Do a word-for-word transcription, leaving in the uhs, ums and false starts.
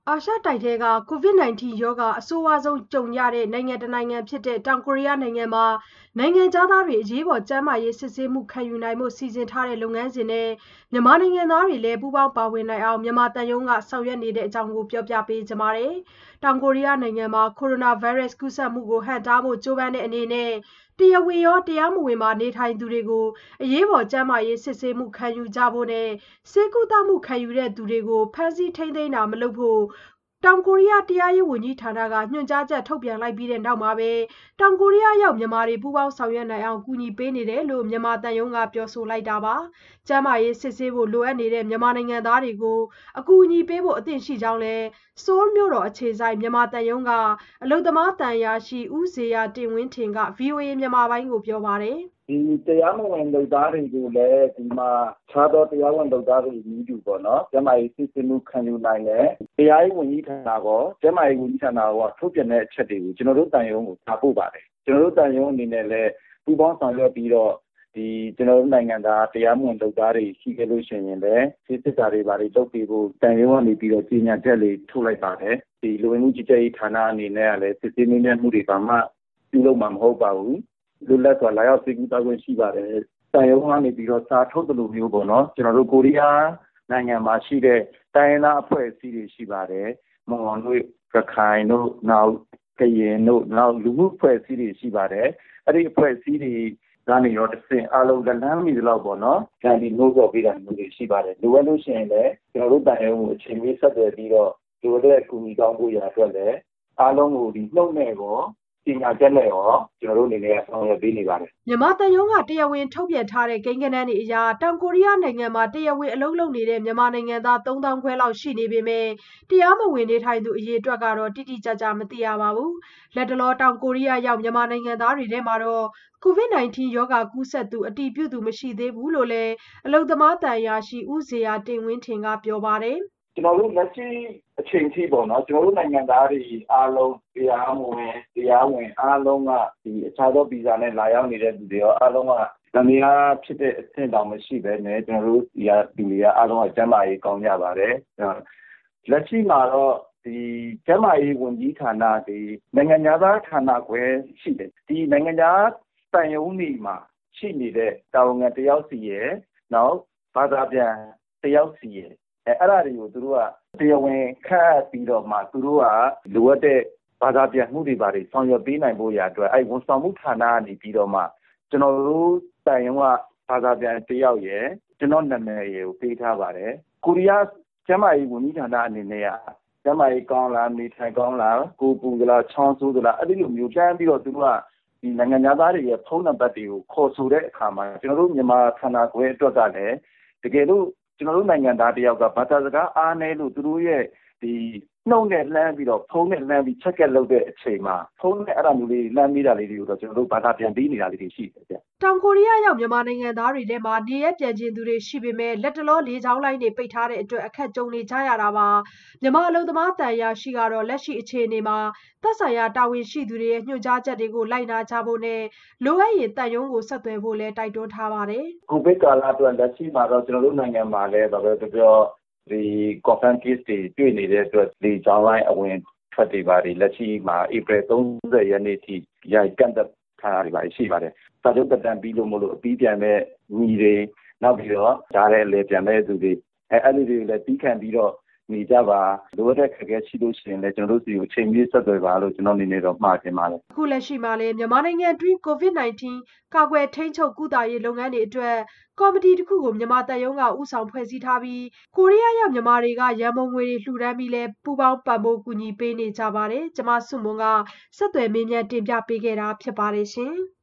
အာရှတိုက်ထဲက ကိုဗစ် ၁၉ ရောဂါအဆိုးဝါးဆုံးကြုံရတဲ့နိုင်ငံတစ်နိုင်ငံဖြစ်တဲ့ တောင်ကိုရီးယားနိုင်ငံမှာ နိုင်ငံခြားသားတွေ အရေးပေါ်ကျန်းမာရေးစစ်ဆေးမှုခံယူနိုင်ဖို့ စီစဉ်ထားတဲ့လုပ်ငန်းစဉ်ထဲ မြန်မာနိုင်ငံသားတွေလည်း ပူးပေါင်းပါဝင်နိုင်အောင် မြန်မာသံရုံးက ဆောင်ရွက်နေတဲ့အကြောင်းကို ပြောပြပေးချင်ပါတယ်။ တောင်ကိုရီးယားနိုင်ငံမှာ ကိုရိုနာဗိုင်းရပ်စ်ကူးစက်မှုကို ဟန့်တားဖို့ ကြိုးပမ်းတဲ့အနေနဲ့ တရားဝင်ရော တရားမဝင်ပါနေထိုင်သူတွေကို အရေးပေါ်ကျန်းမာရေးစစ်ဆေးမှုခံယူကြဖို့နဲ့ ဆေးကုသမှုခံယူသူတွေကို ဖမ်းဆီးထိန်းသိမ်းတာမလုပ်ဖို့ တောင်ကိုရီးယား တရားရေးဝန်ကြီးဌာနက ညွှန်ကြားချက်ထုတ်ပြန်လိုက်ပြီးတဲ့နောက်မှာပဲ တောင်ကိုရီးယားရောက်မြန်မာတွေ ပူးပေါင်းဆောင်ရွက်နိုင်အောင် ကူညီပေးနေတယ်လို့ မြန်မာသံရုံးက ပြောဆိုလိုက်တာပါ။ ကျန်းမာရေးစစ်ဆေးဖို့ လိုအပ်နေတဲ့ မြန်မာနိုင်ငံသားတွေကို အကူအညီပေးဖို့ အသင့်ရှိကြောင်းလည်း ဆိုးလ်မြို့တော်အခြေစိုက် မြန်မာသံရုံးက အလုပ်သမားသံအရာရှိ ဦးဇေယျတင့်ဝင်းထင်က ဗွီအိုအေမြန်မာပိုင်းကိုပြောပါတယ်။ "ဒီတရားမဝင်လုပ်သားတွေကိုလည်းဒီမှာတခြားသောတရားဝင်လုပ်သားတွေနည်းတူပေါ့နော်ကျန်းမာရေးစစ်ဆေးမှုခံယူနိုင်တယ်။တရားရေးဝန်ကြီးဌာနကောကျန်းမာရေးဝန်ကြီးဌာနကောထုတ်ပြန်တဲ့အချက်တွေကိုကျွန်တော်တို့တန်ရုံးကိုစာပို့ပါတယ်။ကျွန်တော်တို့တန်ရုံးအနေနဲ့လည်းပူးပေါင်းဆောင်ရွက်ပြီးတော့ဒီကျွန်တော်တို့နိုင်ငံသားတရားမဝင်လုပ်သားတွေရှိခဲ့လို့ရှိရင်လည်းစစ်စစ်တာတွေဘာတွေလုပ်ပြီးဖို့တန်ရုံးကနေပြီးတော့ကြီးညာချက်လေးထုတ်လိုက်ပါတယ်။ဒီလူဝင်မှုကြီးကြပ်ရေးဌာနအနေနဲ့လည်းစစ်ဆေးမြင့်မှုတွေဘာမှပြုလုပ်မှာမဟုတ်ပါဘူး။လွတ်လပ်စွာလာရောက်စိတ်ကူးသားခွင့်ရှိပါတယ်။တန်ရုံးကနေပြီးတော့စာထုတ်တယ်လို့မျိုးပေါ့နော်ကျွန်တော်တို့ကိုရီးယားနိုင်ငံမှာရှိတဲ့တိုင်းရင်းသားအဖွဲ့အစည်းတွေရှိပါတယ်။မွန်တို့ရခိုင်တို့နောက်ကရင်တို့နောက်လူမှုအဖွဲ့အစည်းတွေရှိပါတယ်။အဲ့ဒီအဖွဲ့အစည်းတွေကနေတော့တစ်ဆင့်အားလုံးလက်လန်းမီသလောက်ပေါ့နော်။ခံပြီးနှိုးဆော်ပေးတာမျိုးတွေရှိပါတယ်။လိုအပ်လို့ရှိရင်လည်းကျွန်တော်တို့တန်ရုံးကိုအချိန်ကြီးဆက်သွယ်ပြီးတော့လိုတဲ့အကူအညီတောင်းဖို့ရအတွက်လည်းအားလုံးကိုဒီနှုတ်နဲ့ကောပညာချက်နဲ့ရောကျွန်တော်တို့အနေနဲ့ဆောင်ရွက်ပေးနေပါတယ်။မြန်မာသံရုံးကတရားဝင်ထုတ်ပြန်ထားတဲ့ကိန်းဂဏန်းတွေအရတောင်ကိုရီးယားနိုင်ငံမှာတရားဝင်အလုပ်လုပ်နေတဲ့မြန်မာနိုင်ငံသားသုံးသောင်းခွဲလောက်ရှိနေပေမဲ့တရားမဝင်နေထိုင်သူအရေအတွက်ကတော့တိတိကျကျမသိရပါဘူး။လတ်တလောတောင်ကိုရီးယားရောက်မြန်မာနိုင်ငံသားတွေထဲမှာတော့ကိုဗစ် ၁၉ ရောဂါကူးစက်သူအတည်ပြုသူမရှိသေးဘူးလို့လည်းအလုပ်သမားသံအရာရှိဦးဇေယျတင့်ဝင်းထင်ကပြောပါတယ်။ကျွန်တော်တို့လက်ရှိအချိန်ထိပေါ့နော်ကျွန်တော်တို့နိုင်ငံသားတွေအားလုံးတရားမဝင်တရားဝင်အားလုံးကဒီအခြားသောဗီဇာနဲ့လာရောက်နေတဲ့သူတွေရောအားလုံးကဗန်မီယာဖြစ်တဲ့အဆင့်တောင်မရှိပဲနဲ့ကျွန်တော်တို့ဒီကလူတွေကအားလုံးကကျန်းမာရေးကောင်းကြပါတယ်လက်ရှိမှာတော့ဒီကျန်းမာရေးဝန်ကြီးဌာနဒီနိုင်ငံသားဌာနခွဲရှိတယ်ဒီနိုင်ငံသားတန်ရုံးတွေမှာရှိနေတဲ့တာဝန်ခံတယောက်စီရဲ့နောက်ဘာသာပြန်တယောက်စီရဲ့အဲအဲ့ဒါတွေကိုသူတို့ကတရားဝင်ခန့်ပြီးတော့မှသူတို့ကလိုအပ်တဲ့ဘာသာပြန်မှုတွေဘာတွေဆောင်ရွက်ပေးနိုင်ဖို့ရအတွက်အဲဝန်ဆောင်မှုဌာနကနေပြီးတော့မှကျွန်တော်တို့တိုင်ရုံးကဘာသာပြန်တယောက်ရယ်ကျွန်တော်နာမည်ရယ်ကိုပေးထားပါတယ်ကိုရီးယားကျန်းမာရေးဝန်ကြီးဌာနအနေနဲ့ကကျန်းမာရေးကောင်းလားနေထိုင်ကောင်းလားကိုပူကလားချောင်းဆိုးသလားအဲ့ဒီလိုမျိုးပြန်ပြီးတော့သူတို့ကဒီနိုင်ငံသားတွေရဲ့ဖုန်းနံပါတ်တွေကိုခေါ်ဆိုတဲ့အခါမှာကျွန်တော်တို့မြန်မာဌာနခွဲအတွက်ကလည်းတကယ်လို့ကျွန်တော်တို့နိုင်ငံသားတယောက်ကဘာသာစကားအားနည်းလို့သူတို့ရဲ့ဒီနှုတ်နဲ့လှမ်းပြီးတော့ဖုန်းနဲ့လှမ်းပြီးချက်ကက်လုပ်တဲ့အချိန်မှာဖုန်းနဲ့အဲ့ဒါမျိုးလေးလှမ်းမိတာလေးတွေကိုတော့ကျွန်တော်တို့ဘာသာပြန်ပေးနေတာလေးတွေရှိတယ်ဗျ။တောင်ကိုရီးယားရောက်မြန်မာနိုင်ငံသားတွေထဲမှာနေရပြန်ကျင်သူတွေရှိပေမဲ့လက်တလောလေကြောင်းလိုင်းတွေပိတ်ထားတဲ့အတွက်အခက်ကြုံနေကြရတာပါ။မြန်မာအလုပ်သမားတန်ရာရှိကတော့လက်ရှိအခြေအနေမှာသက်ဆိုင်ရာတာဝန်ရှိသူတွေရဲ့ညွှန်ကြားချက်တွေကိုလိုက်နာကြဖို့နဲ့လိုအပ်ရင်တန်ရုံးကိုဆက်သွယ်ဖို့လည်းတိုက်တွန်းထားပါတယ်။ကိုဗစ်ကာလအတွက်လက်ရှိမှာတော့ကျွန်တော်တို့နိုင်ငံမှာလည်းဘာပဲပြောပြောဒီ confirm case တွေတွေ့နေတဲ့အတွက်ဒီကြောင်းလိုင်းအဝင်ထွက်တွေပါတွေလက်ရှိမှာဧပြီသုံးဆယ်ရက်နေ့ထိရိုက်ကန့်သက်ထားတာတွေပါရှိပါတယ်။စာချုပ်တက်တမ်းပြီးလို့မလို့အပြီးပြန်မဲ့ညီတွေနောက်ပြီးတော့ဒါလည်းလေပြန်မဲ့သူတွေအဲအဲ့ဒီတွေလည်းပြီးခံပြီးတော့နေကြပါလိုအပ်တဲ့ခက်ခဲရှိလို့ရှိရင်လည်းကျွန်တော်တို့စီကိုချိန်ပြီးဆက်သွယ်ပါလို့ကျွန်တော်အနေနဲ့တော့မှာတင်ပါတယ်အခုလက်ရှိမှာလည်းမြန်မာနိုင်ငံအတွင်းကိုဗစ် ၁၉ ကာကွယ်ထိန်းချုပ်ကုသရေးလုပ်ငန်းတွေအတွက်ကော်မတီတစ်ခုကိုမြန်မာတပ်ရုံးကဦးဆောင်ဖွဲ့စည်းထားပြီးကိုရီးယားရောက်မြန်မာတွေကရန်ပုံငွေတွေလှူဒန်းပြီးလဲပူးပေါင်းပံ့ပိုးကူညီပေးနေကြပါတယ်ကျွန်မဆုမွန်ကဆက်သွယ်မေးမြန်းတင်ပြပေးခဲ့တာဖြစ်ပါတယ်ရှင်